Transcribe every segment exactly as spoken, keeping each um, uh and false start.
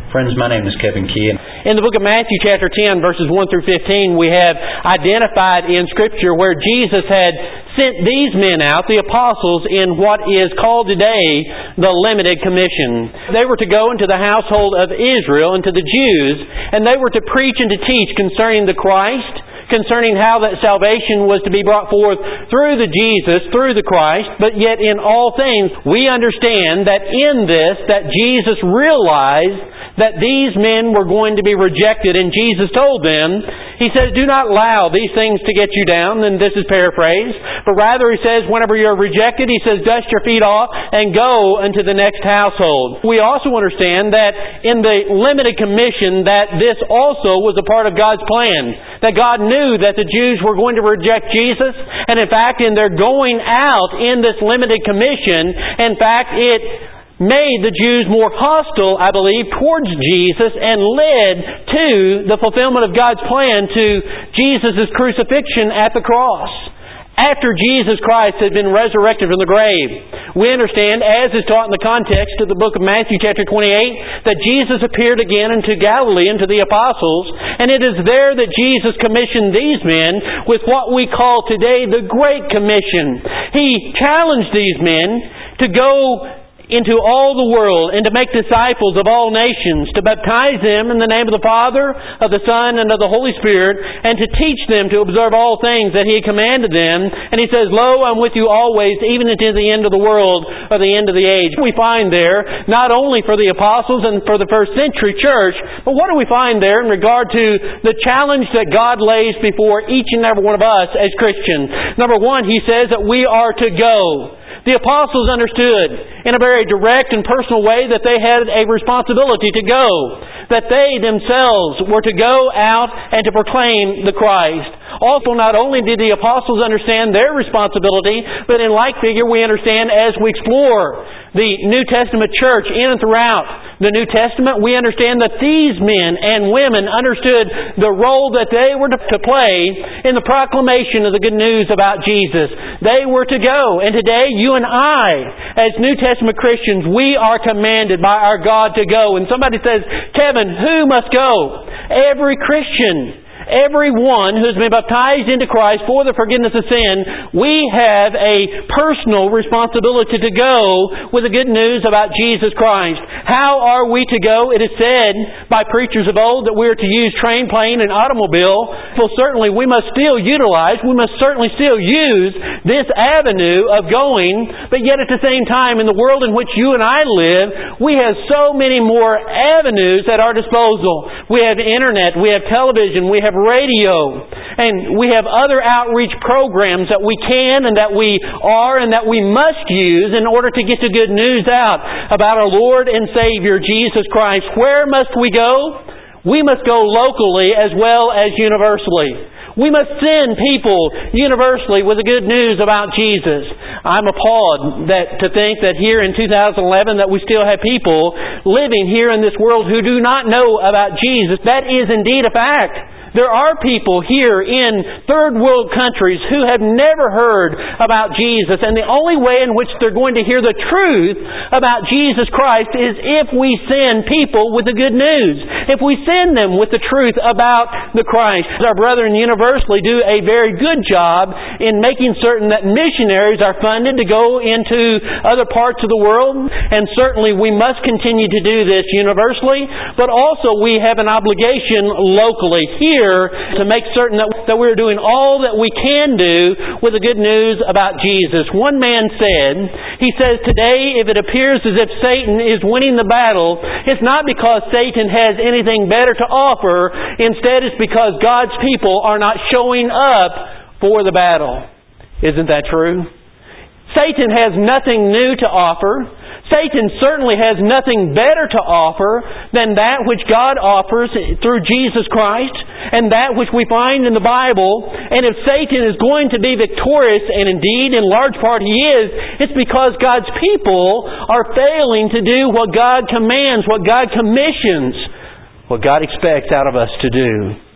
Friends, my name is Kevin Key. In the book of Matthew chapter ten, verses one through fifteen, we have identified in Scripture where Jesus had sent these men out, the apostles, in what is called today the limited commission. They were to go into the household of Israel and to the Jews, and they were to preach and to teach concerning the Christ, concerning how that salvation was to be brought forth through the Jesus, through the Christ. But yet in all things, we understand that in this, that Jesus realized that these men were going to be rejected. And Jesus told them, He says, do not allow these things to get you down. And this is paraphrased. But rather, He says, whenever you're rejected, He says, dust your feet off and go into the next household. We also understand that in the limited commission, that this also was a part of God's plan. That God knew that the Jews were going to reject Jesus. And in fact, in their going out in this limited commission, in fact, it made the Jews more hostile, I believe, towards Jesus and led to the fulfillment of God's plan to Jesus' crucifixion at the cross. After Jesus Christ had been resurrected from the grave, we understand, as is taught in the context of the book of Matthew chapter twenty-eight, that Jesus appeared again unto Galilee, unto the apostles, and it is there that Jesus commissioned these men with what we call today the Great Commission. He challenged these men to go into all the world and to make disciples of all nations, to baptize them in the name of the Father, of the Son, and of the Holy Spirit, and to teach them to observe all things that He had commanded them. And He says, Lo, I'm with you always, even unto the end of the world, or the end of the age. We find there, not only for the apostles and for the first century church, but what do we find there in regard to the challenge that God lays before each and every one of us as Christians? Number one, He says that we are to go. The apostles understood in a very direct and personal way that they had a responsibility to go. That they themselves were to go out and to proclaim the Christ. Also, not only did the apostles understand their responsibility, but in like figure we understand as we explore the New Testament church in and throughout the New Testament, we understand that these men and women understood the role that they were to play in the proclamation of the good news about Jesus. They were to go. And today, you and I, as New Testament Christians, we are commanded by our God to go. And somebody says, Kevin, who must go? Every Christian. Everyone who's been baptized into Christ for the forgiveness of sin, we have a personal responsibility to go with the good news about Jesus Christ. How are we to go? It is said by preachers of old that we are to use train, plane, and automobile. Well, certainly we must still utilize, we must certainly still use this avenue of going, but yet at the same time, in the world in which you and I live, we have so many more avenues at our disposal. We have internet, we have television, we have radio, and we have other outreach programs that we can and that we are and that we must use in order to get the good news out about our Lord and Savior Jesus Christ. Where must we go? We must go locally as well as universally. We must send people universally with the good news about Jesus. I'm appalled that to think that here in two thousand eleven that we still have people living here in this world who do not know about Jesus. That is indeed a fact. There are people here in third world countries who have never heard about Jesus, and the only way in which they're going to hear the truth about Jesus Christ is if we send people with the good news. If we send them with the truth about the Christ. Our brethren universally do a very good job in making certain that missionaries are funded to go into other parts of the world, and certainly we must continue to do this universally, but also we have an obligation locally here to make certain that, that we're doing all that we can do with the good news about Jesus. One man said, he says, today if it appears as if Satan is winning the battle, it's not because Satan has anything better to offer. Instead, it's because God's people are not showing up for the battle. Isn't that true? Satan has nothing new to offer. Satan certainly has nothing better to offer than that which God offers through Jesus Christ and that which we find in the Bible. And if Satan is going to be victorious, and indeed in large part he is, it's because God's people are failing to do what God commands, what God commissions, what God expects out of us to do.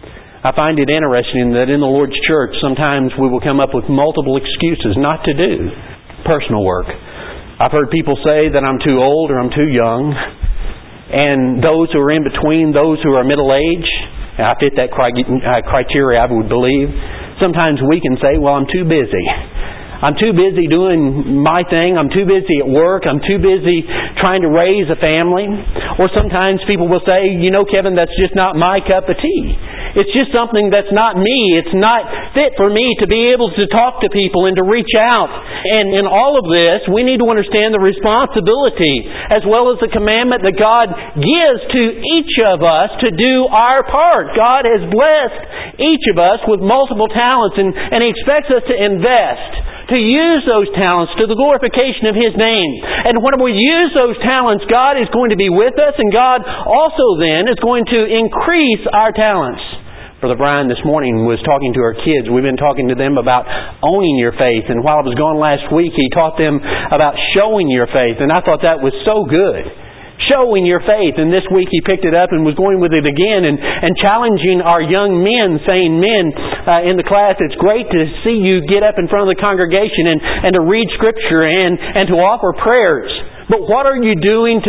I find it interesting that in the Lord's church sometimes we will come up with multiple excuses not to do personal work. I've heard people say that I'm too old or I'm too young. and those who are in between, those who are middle-aged. And I fit that criteria, I would believe. Sometimes we can say, well, I'm too busy. I'm too busy doing my thing. I'm too busy at work. I'm too busy trying to raise a family. Or sometimes people will say, you know, Kevin, that's just not my cup of tea. It's just something that's not me. It's not fit for me to be able to talk to people and to reach out. And in all of this, we need to understand the responsibility as well as the commandment that God gives to each of us to do our part. God has blessed each of us with multiple talents, and, and He expects us to invest, to use those talents to the glorification of His name. And when we use those talents, God is going to be with us, and God also then is going to increase our talents. Brother Brian this morning was talking to our kids. We've been talking to them about owning your faith. And while I was gone last week, he taught them about showing your faith. And I thought that was so good. Showing your faith. And this week he picked it up and was going with it again and, and challenging our young men, saying, men uh, in the class, it's great to see you get up in front of the congregation and, and to read Scripture and, and to offer prayers. But what are you doing to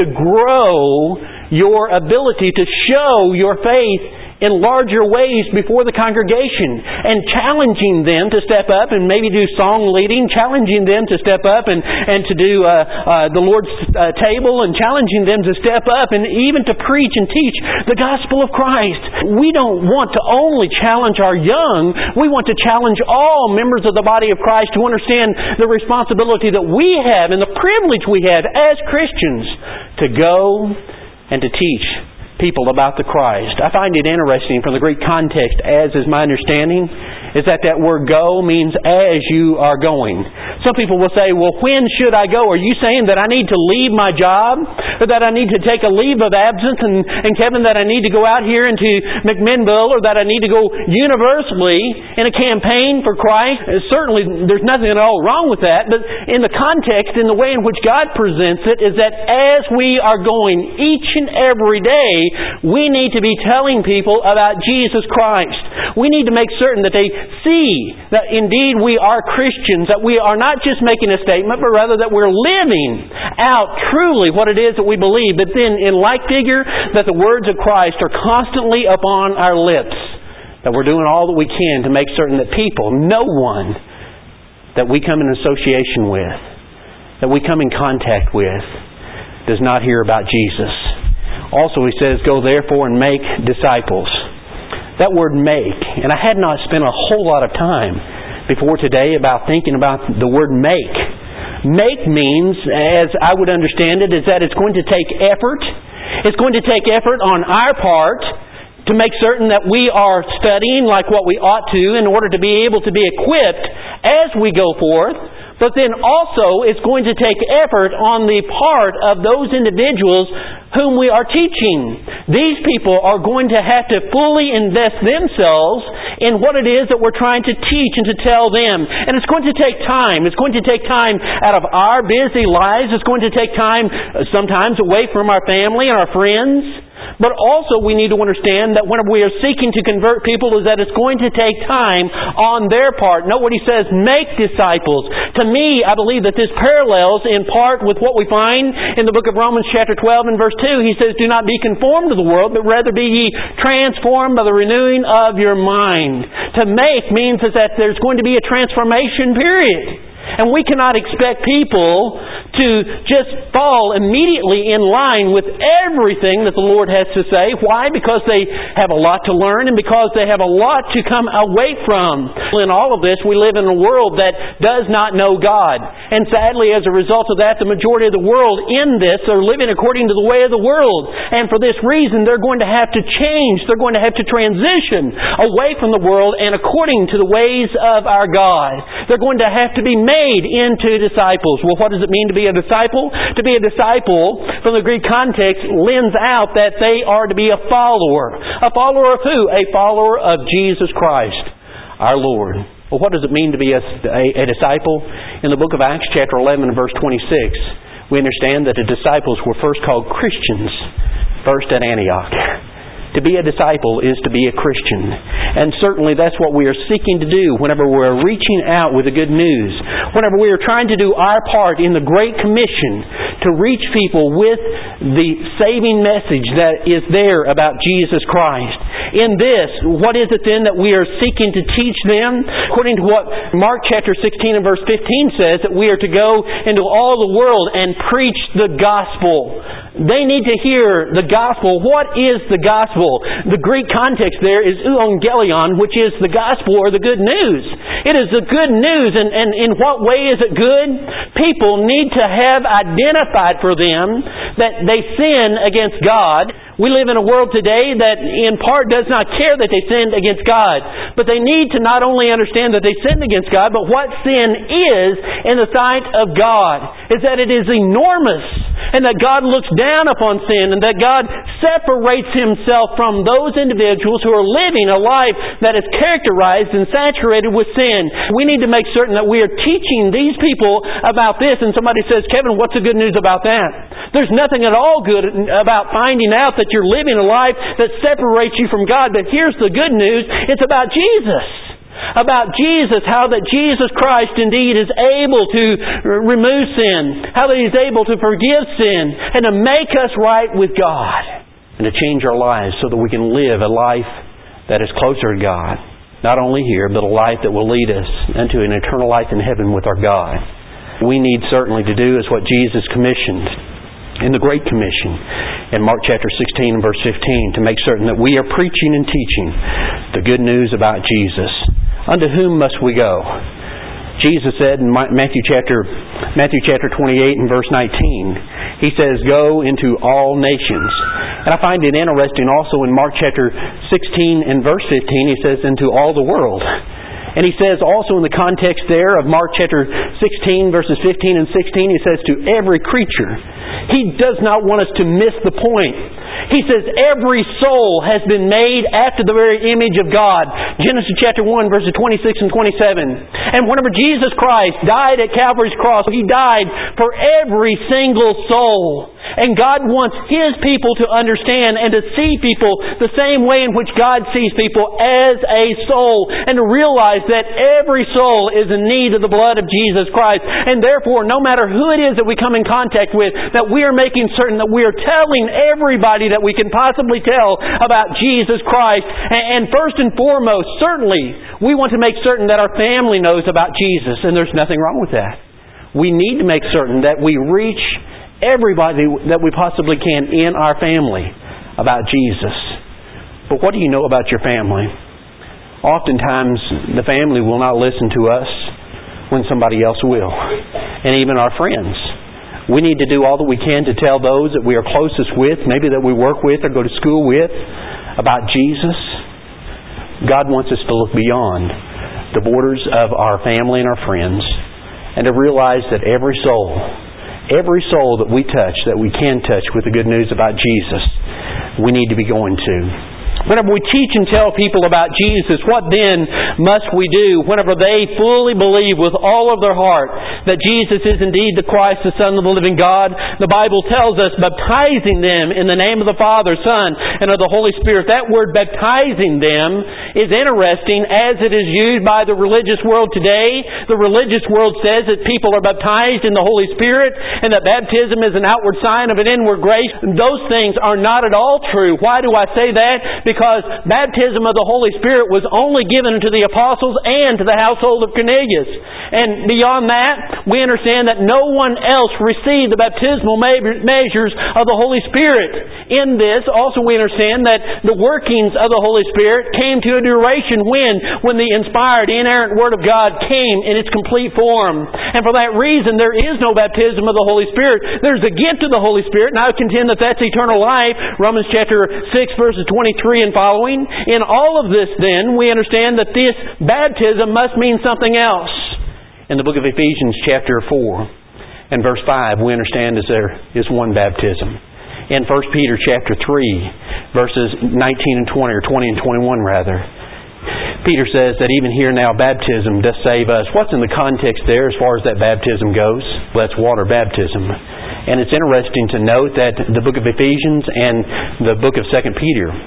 grow your ability to show your faith in larger ways before the congregation, and challenging them to step up and maybe do song leading, challenging them to step up and, and to do uh, uh, the Lord's uh, table, and challenging them to step up and even to preach and teach the gospel of Christ. We don't want to only challenge our young, we want to challenge all members of the body of Christ to understand the responsibility that we have and the privilege we have as Christians to go and to teach people about the Christ. I find it interesting from the Greek context, as is my understanding, is that that word go means as you are going. Some people will say, well, when should I go? Are you saying that I need to leave my job? Or that I need to take a leave of absence? And, and Kevin, that I need to go out here into McMinnville? Or that I need to go universally in a campaign for Christ? Certainly, there's nothing at all wrong with that. But in the context, in the way in which God presents it, is that as we are going each and every day, we need to be telling people about Jesus Christ. We need to make certain that they see that indeed we are Christians, that we are not just making a statement, but rather that we're living out truly what it is that we believe. But then in like figure, that the words of Christ are constantly upon our lips. That we're doing all that we can to make certain that people, no one that we come in association with, that we come in contact with, does not hear about Jesus. Also, he says, go therefore and make disciples. That word make, and I had not spent a whole lot of time before today about thinking about the word make. Make means, as I would understand it, is that it's going to take effort. It's going to take effort on our part to make certain that we are studying like what we ought to in order to be able to be equipped as we go forth. But then also it's going to take effort on the part of those individuals whom we are teaching. These people are going to have to fully invest themselves in what it is that we're trying to teach and to tell them. And it's going to take time. It's going to take time out of our busy lives. It's going to take time sometimes away from our family and our friends. But also we need to understand that when we are seeking to convert people, is that it's going to take time on their part. Note what he says, make disciples. To me, I believe that this parallels in part with what we find in the book of Romans chapter twelve and verse two. He says, do not be conformed to the world, but rather be ye transformed by the renewing of your mind. To make means is that there's going to be a transformation period. And we cannot expect people to just fall immediately in line with everything that the Lord has to say. Why? Because they have a lot to learn and because they have a lot to come away from. In all of this, we live in a world that does not know God. And sadly, as a result of that, the majority of the world in this are living according to the way of the world. And for this reason, they're going to have to change. They're going to have to transition away from the world and according to the ways of our God. They're going to have to be made Made into disciples. Well, what does it mean to be a disciple? To be a disciple, from the Greek context, lends out that they are to be a follower. A follower of who? A follower of Jesus Christ, our Lord. Well, what does it mean to be a, a, a disciple? In the book of Acts, chapter eleven, verse twenty-six, we understand that the disciples were first called Christians, first at Antioch. To be a disciple is to be a Christian. And certainly that's what we are seeking to do whenever we're reaching out with the good news. Whenever we are trying to do our part in the Great Commission to reach people with the saving message that is there about Jesus Christ. In this, what is it then that we are seeking to teach them? According to what Mark chapter sixteen and verse fifteen says, that we are to go into all the world and preach the gospel. They need to hear the gospel. What is the gospel? The Greek context there is euangelion, which is the gospel or the good news. It is the good news. And, and in what way is it good? People need to have identified for them that they sin against God. We live in a world today that in part does not care that they sinned against God. But they need to not only understand that they sinned against God, but what sin is in the sight of God. Is that it is enormous. And that God looks down upon sin. And that God separates Himself from those individuals who are living a life that is characterized and saturated with sin. We need to make certain that we are teaching these people about this. And somebody says, Kevin, what's the good news about that? There's nothing at all good about finding out that you're living a life that separates you from God. But here's the good news. It's about Jesus. About Jesus, how that Jesus Christ indeed is able to remove sin, how that He's able to forgive sin, and to make us right with God, and to change our lives so that we can live a life that is closer to God. Not only here, but a life that will lead us into an eternal life in heaven with our God. We need certainly to do is what Jesus commissioned in the Great Commission in Mark chapter sixteen and verse fifteen, to make certain that we are preaching and teaching the good news about Jesus. Unto whom must we go? Jesus said in Matthew chapter Matthew chapter twenty-eight and verse nineteen, He says, go into all nations. And I find it interesting also in Mark chapter sixteen and verse fifteen, He says, into all the world. And He says also in the context there of Mark chapter sixteen, verses fifteen and sixteen, He says, to every creature. He does not want us to miss the point. He says every soul has been made after the very image of God. Genesis chapter one, verses twenty-six and twenty-seven. And whenever Jesus Christ died at Calvary's cross, He died for every single soul. And God wants His people to understand and to see people the same way in which God sees people, as a soul. And to realize that every soul is in need of the blood of Jesus Christ. And therefore, no matter who it is that we come in contact with, that we are making certain that we are telling everybody that we can possibly tell about Jesus Christ. And first and foremost, certainly, we want to make certain that our family knows about Jesus. And there's nothing wrong with that. We need to make certain that we reach everybody that we possibly can in our family about Jesus. But what do you know about your family? Oftentimes, the family will not listen to us when somebody else will. And even our friends. We need to do all that we can to tell those that we are closest with, maybe that we work with or go to school with, about Jesus. God wants us to look beyond the borders of our family and our friends, and to realize that every soul, every soul that we touch, that we can touch with the good news about Jesus, we need to be going to. Whenever we teach and tell people about Jesus, what then must we do whenever they fully believe with all of their heart that Jesus is indeed the Christ, the Son of the living God? The Bible tells us, baptizing them in the name of the Father, Son, and of the Holy Spirit. That word baptizing them is interesting as it is used by the religious world today. The religious world says that people are baptized in the Holy Spirit and that baptism is an outward sign of an inward grace. Those things are not at all true. Why do I say that? Because Because baptism of the Holy Spirit was only given to the apostles and to the household of Cornelius. And beyond that, we understand that no one else received the baptismal measures of the Holy Spirit. In this, also we understand that the workings of the Holy Spirit came to a duration when, when the inspired, inerrant Word of God came in its complete form. And for that reason, there is no baptism of the Holy Spirit. There's a gift of the Holy Spirit, and I would contend that that's eternal life. Romans chapter six, verses twenty-three and following. In all of this then, we understand that this baptism must mean something else. In the book of Ephesians chapter four and verse five, we understand that there is one baptism. In First Peter chapter three, verses nineteen and twenty, or twenty and twenty-one rather, Peter says that even here now baptism does save us. What's in the context there as far as that baptism goes? Well, that's water baptism. And it's interesting to note that the book of Ephesians and the book of Second Peter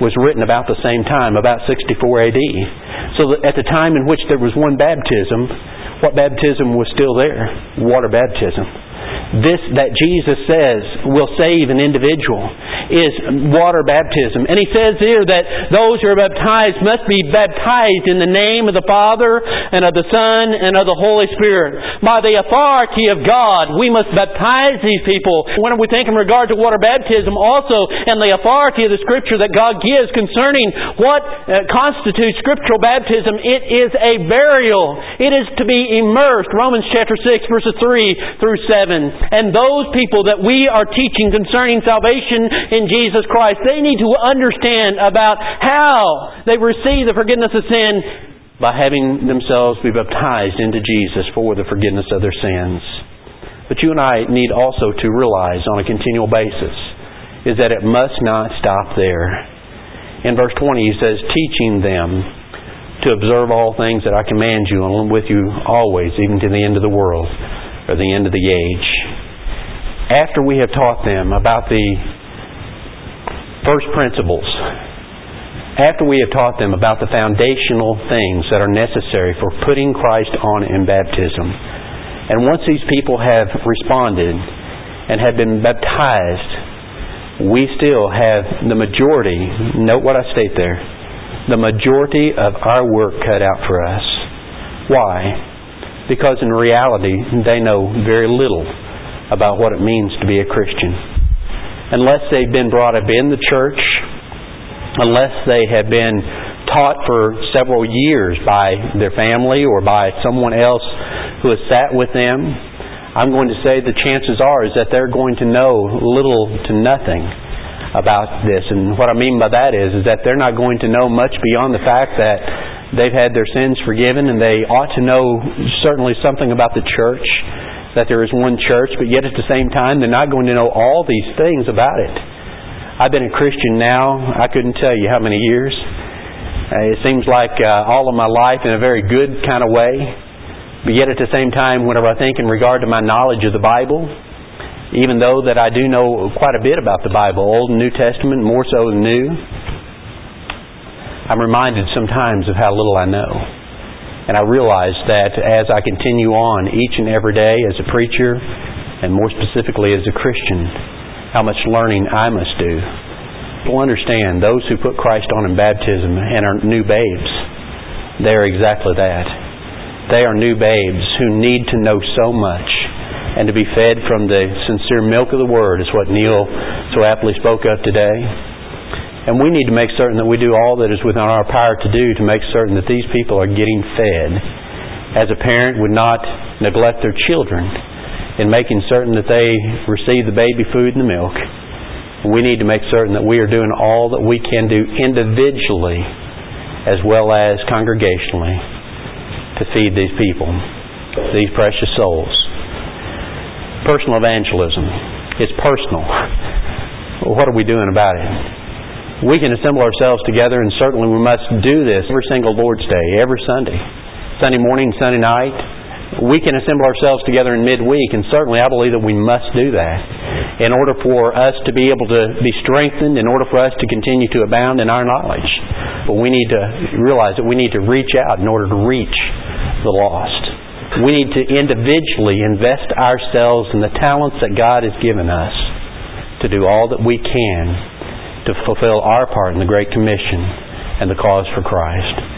was written about the same time, about sixty-four A D. So that at the time in which there was one baptism, what baptism was still there? Water baptism. This that Jesus says will save an individual is water baptism. And He says here that those who are baptized must be baptized in the name of the Father and of the Son and of the Holy Spirit. By the authority of God, we must baptize these people. When we think in regard to water baptism, also and the authority of the Scripture that God gives concerning what uh, constitutes scriptural baptism, it is a burial. It is to be immersed. Romans chapter six, verses three through seven. And those people that we are teaching concerning salvation in Jesus Christ, they need to understand about how they receive the forgiveness of sin by having themselves be baptized into Jesus for the forgiveness of their sins. But you and I need also to realize on a continual basis is that it must not stop there. In verse twenty He says, teaching them to observe all things that I command you, and I'm with you always, even to the end of the world, or the end of the age. After we have taught them about the first principles, after we have taught them about the foundational things that are necessary for putting Christ on in baptism, and once these people have responded and have been baptized, we still have the majority, note what I state there, the majority of our work cut out for us. Why? Because in reality, they know very little about what it means to be a Christian. Unless they've been brought up in the church, unless they have been taught for several years by their family or by someone else who has sat with them, I'm going to say the chances are is that they're going to know little to nothing about this. And what I mean by that is, is that they're not going to know much beyond the fact that they've had their sins forgiven, and they ought to know certainly something about the church, that there is one church, but yet at the same time they're not going to know all these things about it. I've been a Christian now, I couldn't tell you how many years. Uh, it seems like uh, all of my life in a very good kind of way, but yet at the same time, whenever I think in regard to my knowledge of the Bible, even though that I do know quite a bit about the Bible, Old and New Testament, more so than New, I'm reminded sometimes of how little I know. And I realize that as I continue on each and every day as a preacher, and more specifically as a Christian, how much learning I must do. People understand those who put Christ on in baptism and are new babes, they are exactly that. They are new babes who need to know so much and to be fed from the sincere milk of the Word is what Neil so aptly spoke of today. And we need to make certain that we do all that is within our power to do to make certain that these people are getting fed. As a parent would not neglect their children in making certain that they receive the baby food and the milk, we need to make certain that we are doing all that we can do individually as well as congregationally to feed these people, these precious souls. Personal evangelism. It's personal. Well, what are we doing about it? We can assemble ourselves together, and certainly we must do this every single Lord's Day, every Sunday. Sunday morning, Sunday night. We can assemble ourselves together in midweek, and certainly I believe that we must do that in order for us to be able to be strengthened, in order for us to continue to abound in our knowledge. But we need to realize that we need to reach out in order to reach the lost. We need to individually invest ourselves in the talents that God has given us to do all that we can to fulfill our part in the Great Commission and the cause for Christ.